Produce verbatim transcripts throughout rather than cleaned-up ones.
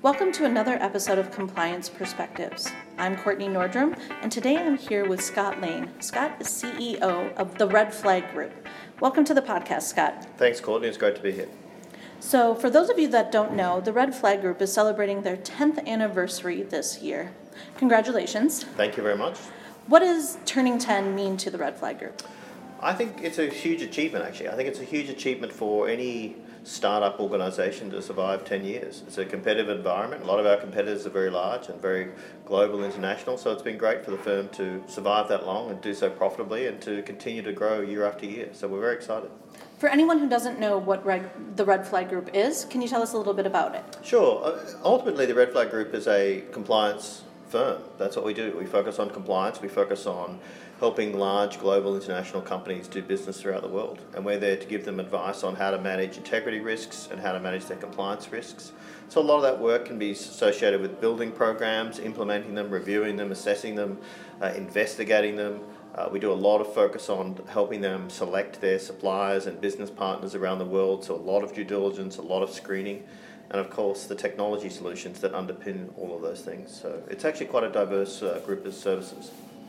Welcome to another episode of Compliance Perspectives. I'm Courtney Nordrum, and today I'm here with Scott Lane. Scott is C E O of the Red Flag Group. Welcome to the podcast, Scott. Thanks, Courtney. It's great to be here. So, for those of you that don't know, the Red Flag Group is celebrating their tenth anniversary this year. Congratulations. Thank you very much. What does turning ten mean to the Red Flag Group? I think it's a huge achievement, actually. I think it's a huge achievement for any startup organisation to survive ten years. It's a competitive environment. A lot of our competitors are very large and very global, international, so it's been great for the firm to survive that long and do so profitably and to continue to grow year after year. So we're very excited. For anyone who doesn't know what Red, the Red Flag Group is, can you tell us a little bit about it? Sure. Uh, ultimately, the Red Flag Group is a compliance firm. That's what we do. We focus on compliance. We focus on helping large global international companies do business throughout the world. And we're there to give them advice on how to manage integrity risks and how to manage their compliance risks. So a lot of that work can be associated with building programs, implementing them, reviewing them, assessing them, uh, investigating them. Uh, we do a lot of focus on helping them select their suppliers and business partners around the world. So a lot of due diligence, a lot of screening, and of course the technology solutions that underpin all of those things. So it's actually quite a diverse uh, group of services.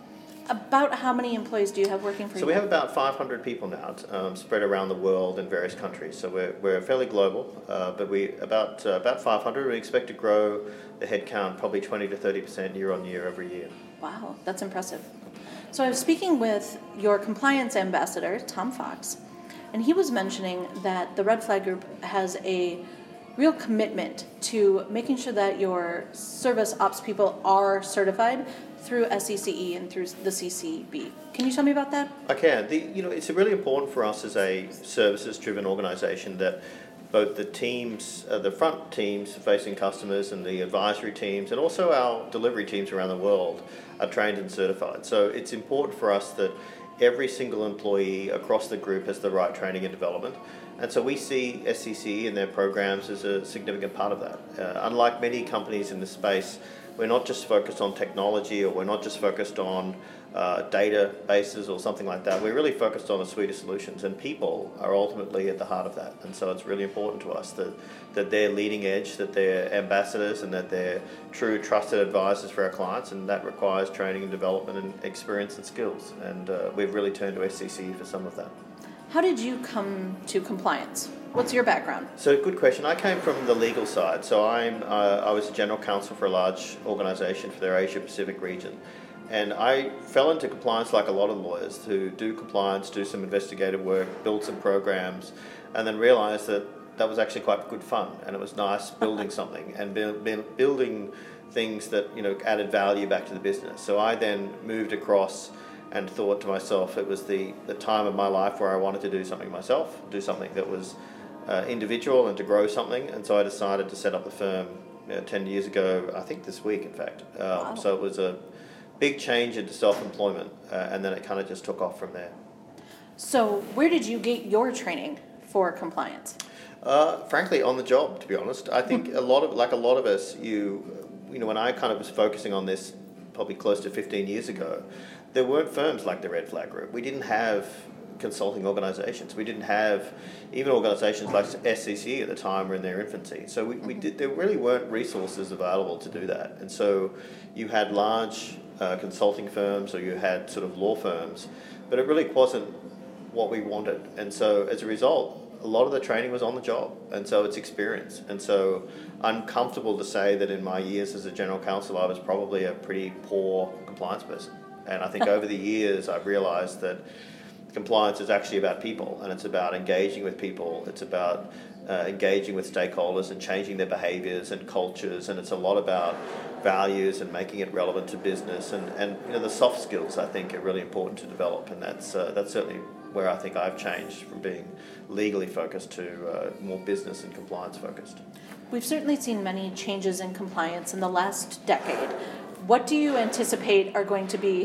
About how many employees do you have working for you? So we have about five hundred people now, um, spread around the world in various countries. So we're we're fairly global, uh, but we about uh, about five hundred. We expect to grow the headcount probably twenty to thirty percent year on year every year. Wow, that's impressive. So I was speaking with your compliance ambassador, Tom Fox, and he was mentioning that the Red Flag Group has a real commitment to making sure that your service ops people are certified through S C C E and through the C C B. Can you tell me about that? I can. The, you know, it's really important for us as a services-driven organisation that both the teams, uh, the front teams facing customers and the advisory teams and also our delivery teams around the world are trained and certified. So it's important for us that every single employee across the group has the right training and development. And so we see S C C E and their programs as a significant part of that. Uh, unlike many companies in this space, we're not just focused on technology or we're not just focused on uh, databases or something like that. We're really focused on a suite of solutions, and people are ultimately at the heart of that. And so it's really important to us that, that they're leading edge, that they're ambassadors, and that they're true trusted advisors for our clients, and that requires training and development and experience and skills. And uh, we've really turned to S C C E for some of that. How did you come to compliance? What's your background? So, good question. I came from the legal side. So, I'm uh, I was a general counsel for a large organisation for their Asia Pacific region, and I fell into compliance like a lot of lawyers who do compliance, do some investigative work, build some programs, and then realised that that was actually quite good fun, and it was nice building something and build, building things that you know added value back to the business. So, I then moved across and thought to myself it was the, the time of my life where I wanted to do something myself, do something that was uh, individual and to grow something. And so I decided to set up the firm you know, ten years ago, I think this week, in fact. Um, wow. So it was a big change into self-employment, uh, and then it kind of just took off from there. So where did you get your training for compliance? Uh, frankly, on the job, to be honest. I think a lot of, like a lot of us, you, you know, when I kind of was focusing on this probably close to fifteen years ago, there weren't firms like the Red Flag Group. We didn't have consulting organisations. We didn't have even organisations like S C C E at the time were in their infancy. So we, we did, there really weren't resources available to do that. And so you had large uh, consulting firms or you had sort of law firms, but it really wasn't what we wanted. And so as a result, a lot of the training was on the job, and so it's experience. And so I'm comfortable to say that in my years as a general counsel, I was probably a pretty poor compliance person. And I think over the years, I've realised that compliance is actually about people, and it's about engaging with people. It's about uh, engaging with stakeholders and changing their behaviours and cultures, and it's a lot about values and making it relevant to business. And, and you know, the soft skills, I think, are really important to develop, and that's uh, that's certainly where I think I've changed from being legally focused to uh, more business and compliance focused. We've certainly seen many changes in compliance in the last decade. What do you anticipate are going to be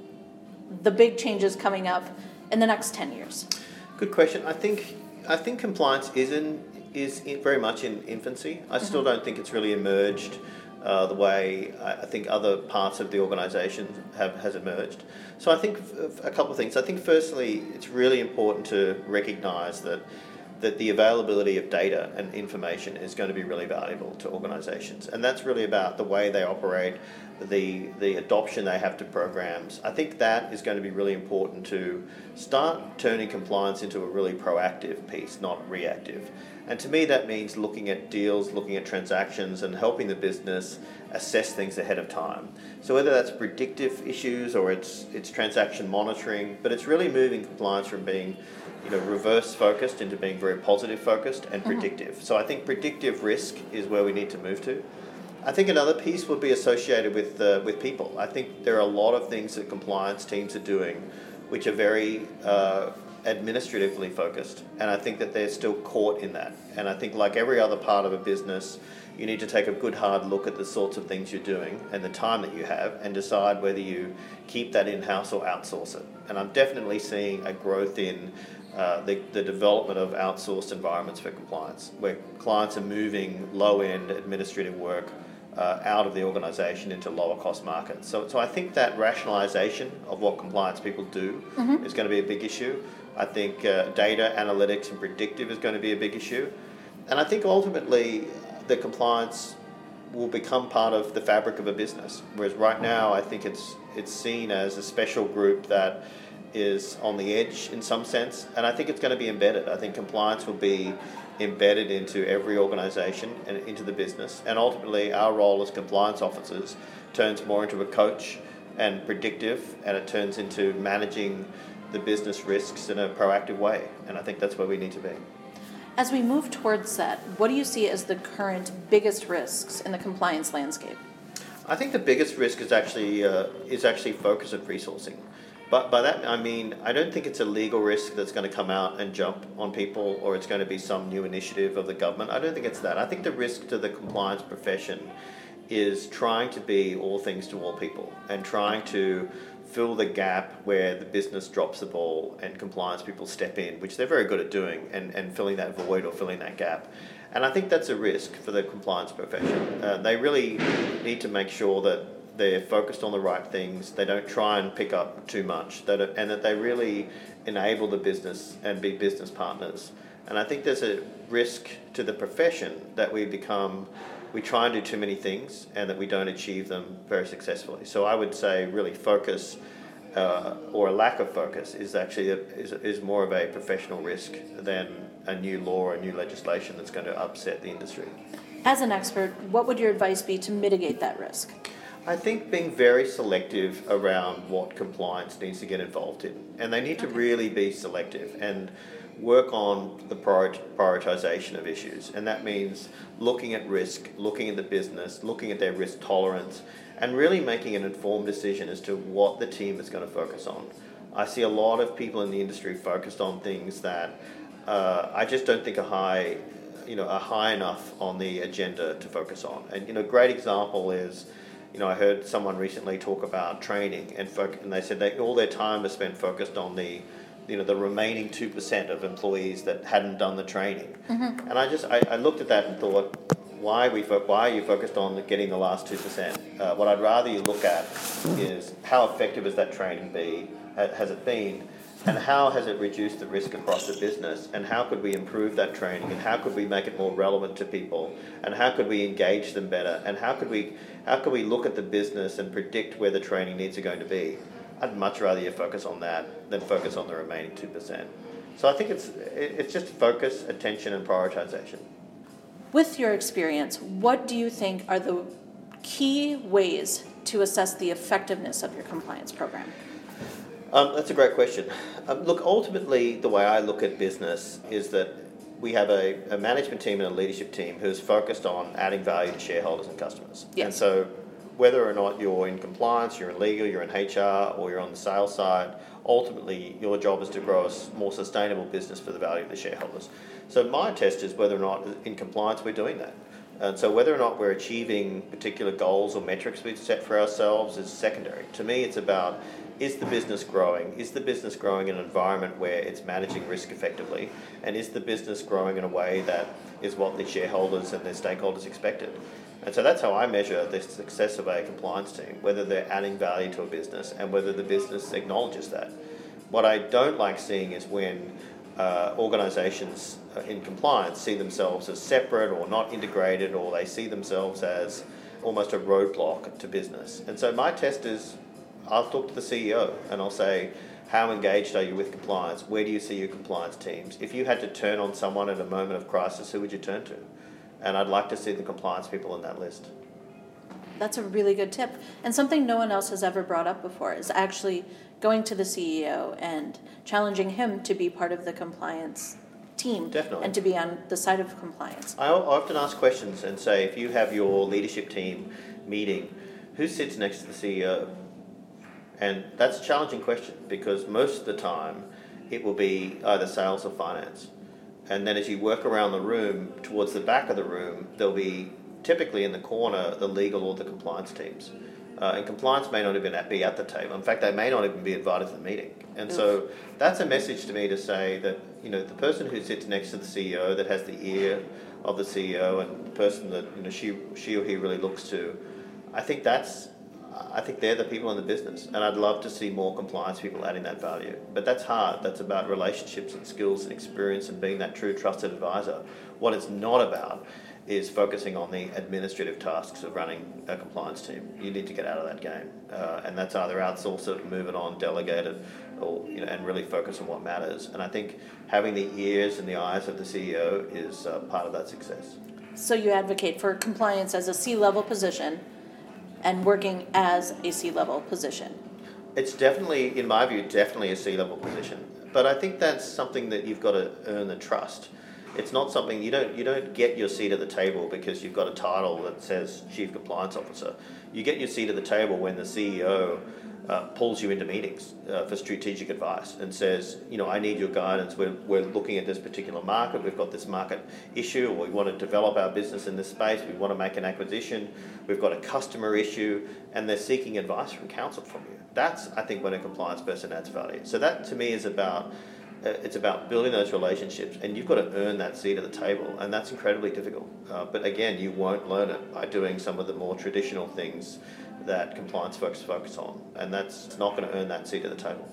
the big changes coming up in the next ten years? Good question. I think I think compliance is in, is in very much in infancy. I mm-hmm. still don't think it's really emerged uh, the way I think other parts of the organisation have has emerged. So I think a couple of things. I think firstly, it's really important to recognise that that the availability of data and information is going to be really valuable to organizations. And that's really about the way they operate, the the adoption they have to programs. I think that is going to be really important to start turning compliance into a really proactive piece, not reactive. And to me, that means looking at deals, looking at transactions, and helping the business assess things ahead of time. So whether that's predictive issues or it's it's transaction monitoring, but it's really moving compliance from being, you know, reverse focused into being very positive focused and predictive. Mm-hmm. So I think predictive risk is where we need to move to. I think another piece would be associated with uh, with people. I think there are a lot of things that compliance teams are doing which are very uh, administratively focused, and I think that they're still caught in that. And I think like every other part of a business, you need to take a good hard look at the sorts of things you're doing and the time that you have and decide whether you keep that in-house or outsource it. And I'm definitely seeing a growth in uh, the, the development of outsourced environments for compliance, where clients are moving low-end administrative work uh, out of the organisation into lower-cost markets. So, so I think that rationalisation of what compliance people do mm-hmm. is going to be a big issue. I think uh, data analytics and predictive is going to be a big issue. And I think ultimately the compliance will become part of the fabric of a business. Whereas right now, I think it's it's seen as a special group that is on the edge in some sense, and I think it's going to be embedded. I think compliance will be embedded into every organisation and into the business, and ultimately our role as compliance officers turns more into a coach and predictive, and it turns into managing the business risks in a proactive way, and I think that's where we need to be. As we move towards that, what do you see as the current biggest risks in the compliance landscape? I think the biggest risk is actually uh, is actually focus and resourcing. But by that I mean, I don't think it's a legal risk that's going to come out and jump on people, or it's going to be some new initiative of the government. I don't think it's that. I think the risk to the compliance profession is trying to be all things to all people and trying to fill the gap where the business drops the ball and compliance people step in, which they're very good at doing, and, and filling that void or filling that gap. And I think that's a risk for the compliance profession. Uh, they really need to make sure that they're focused on the right things, they don't try and pick up too much, that and that they really enable the business and be business partners. And I think there's a risk to the profession that we become, we try and do too many things and that we don't achieve them very successfully. So I would say really focus uh, or a lack of focus is actually a, is, is more of a professional risk than a new law or a new legislation that's going to upset the industry. As an expert, what would your advice be to mitigate that risk? I think being very selective around what compliance needs to get involved in. And they need to okay. really be selective and work on the prior- prioritization of issues. And that means looking at risk, looking at the business, looking at their risk tolerance, and really making an informed decision as to what the team is going to focus on. I see a lot of people in the industry focused on things that uh, I just don't think are high, you know, are high enough on the agenda to focus on. And, you know, a great example is, you know, I heard someone recently talk about training, and foc- and they said that all their time is spent focused on the, you know, the remaining two percent of employees that hadn't done the training. Mm-hmm. And I just, I, I looked at that and thought, why we fo- why are you focused on getting the last two percent? Uh, what I'd rather you look at is how effective has that training been, has it been, and how has it reduced the risk across the business, and how could we improve that training, and how could we make it more relevant to people, and how could we engage them better, and how could we how could we look at the business and predict where the training needs are going to be. I'd much rather you focus on that than focus on the remaining two percent. So I think it's it's just focus, attention, and prioritization. With your experience, what do you think are the key ways to assess the effectiveness of your compliance program? Um, that's a great question. Um, look, ultimately, the way I look at business is that we have a, a management team and a leadership team who's focused on adding value to shareholders and customers. Yes. And so whether or not you're in compliance, you're in legal, you're in H R, or you're on the sales side, ultimately your job is to grow a more sustainable business for the value of the shareholders. So my test is whether or not in compliance we're doing that. And so whether or not we're achieving particular goals or metrics we've set for ourselves is secondary. To me, it's about, is the business growing? Is the business growing in an environment where it's managing risk effectively? And is the business growing in a way that is what the shareholders and their stakeholders expected? And so that's how I measure the success of a compliance team, whether they're adding value to a business and whether the business acknowledges that. What I don't like seeing is when uh, organizations uh, in compliance see themselves as separate or not integrated, or they see themselves as almost a roadblock to business. And so my test is, I'll talk to the C E O and I'll say, how engaged are you with compliance? Where do you see your compliance teams? If you had to turn on someone at a moment of crisis, who would you turn to? And I'd like to see the compliance people on that list. That's a really good tip. And something no one else has ever brought up before is actually going to the C E O and challenging him to be part of the compliance team. Definitely. And to be on the side of compliance. I often ask questions and say, if you have your leadership team meeting, who sits next to the C E O? And that's a challenging question, because most of the time it will be either sales or finance. And then as you work around the room, towards the back of the room, there'll be typically in the corner the legal or the compliance teams. Uh, and compliance may not even be at the table. In fact, they may not even be invited to the meeting. And so that's a message to me to say that, you know, the person who sits next to the C E O, that has the ear of the C E O, and the person that, you know, she, she or he really looks to, I think that's, I think they're the people in the business. And I'd love to see more compliance people adding that value. But that's hard. That's about relationships and skills and experience and being that true trusted advisor. What it's not about is focusing on the administrative tasks of running a compliance team. You need to get out of that game. Uh, and that's either outsource it, move it on, delegate it, or, you know, and really focus on what matters. And I think having the ears and the eyes of the C E O is uh, part of that success. So you advocate for compliance as a C-level position and working as a C-level position. It's definitely, in my view, definitely a C-level position. But I think that's something that you've got to earn the trust. It's not something, you don't you don't get your seat at the table because you've got a title that says Chief Compliance Officer. You get your seat at the table when the C E O uh, pulls you into meetings uh, for strategic advice and says, you know, I need your guidance. We're, we're looking at this particular market. We've got this market issue, or we want to develop our business in this space. We want to make an acquisition. We've got a customer issue, and they're seeking advice from counsel from you. That's, I think, when a compliance person adds value. So that, to me, is about uh, it's about building those relationships, and you've got to earn that seat at the table, and that's incredibly difficult. Uh, but again, you won't learn it by doing some of the more traditional things that compliance folks focus on, and that's not going to earn that seat at the table.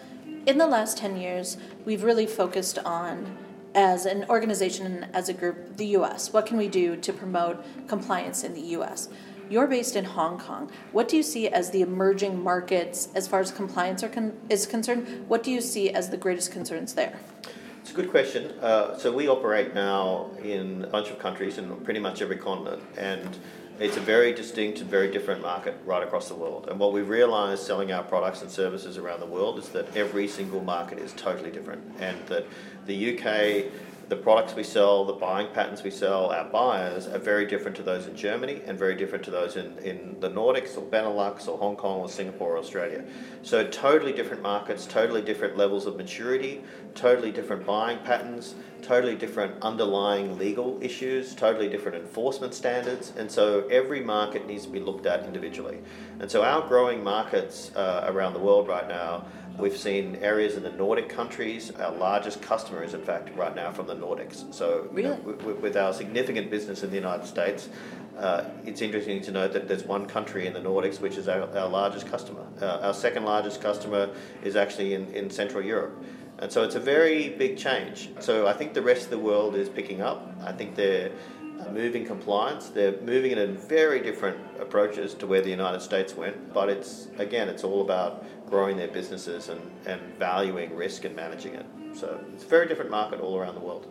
In the last ten years, we've really focused on, as an organization and as a group, the U S. What can we do to promote compliance in the U S? You're based in Hong Kong. What do you see as the emerging markets as far as compliance are con- is concerned? What do you see as the greatest concerns there? It's a good question. Uh, so we operate now in a bunch of countries in pretty much every continent, and it's a very distinct and very different market right across the world. And what we've realised selling our products and services around the world is that every single market is totally different, and that the U K, the products we sell, the buying patterns we sell, our buyers are very different to those in Germany and very different to those in, in the Nordics or Benelux or Hong Kong or Singapore or Australia. So totally different markets, totally different levels of maturity, totally different buying patterns, totally different underlying legal issues, totally different enforcement standards. And so every market needs to be looked at individually. And so our growing markets uh, around the world right now, we've seen areas in the Nordic countries. Our largest customer is, in fact, right now from the Nordics. So, really? you know, w- w- with our significant business in the United States, uh, it's interesting to note that there's one country in the Nordics which is our, our largest customer. Uh, our second largest customer is actually in, in Central Europe. And so it's a very big change. So I think the rest of the world is picking up. I think they're moving compliance. They're moving it in very different approaches to where the United States went. But it's, again, it's all about growing their businesses and, and valuing risk and managing it. So it's a very different market all around the world.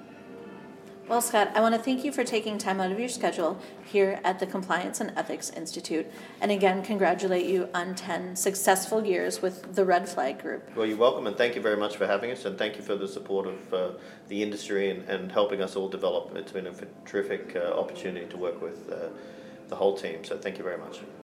Well, Scott, I want to thank you for taking time out of your schedule here at the Compliance and Ethics Institute. And again, congratulate you on ten successful years with the Red Flag Group. Well, you're welcome, and thank you very much for having us, and thank you for the support of uh, the industry and, and helping us all develop. It's been a terrific uh, opportunity to work with uh, the whole team, so thank you very much.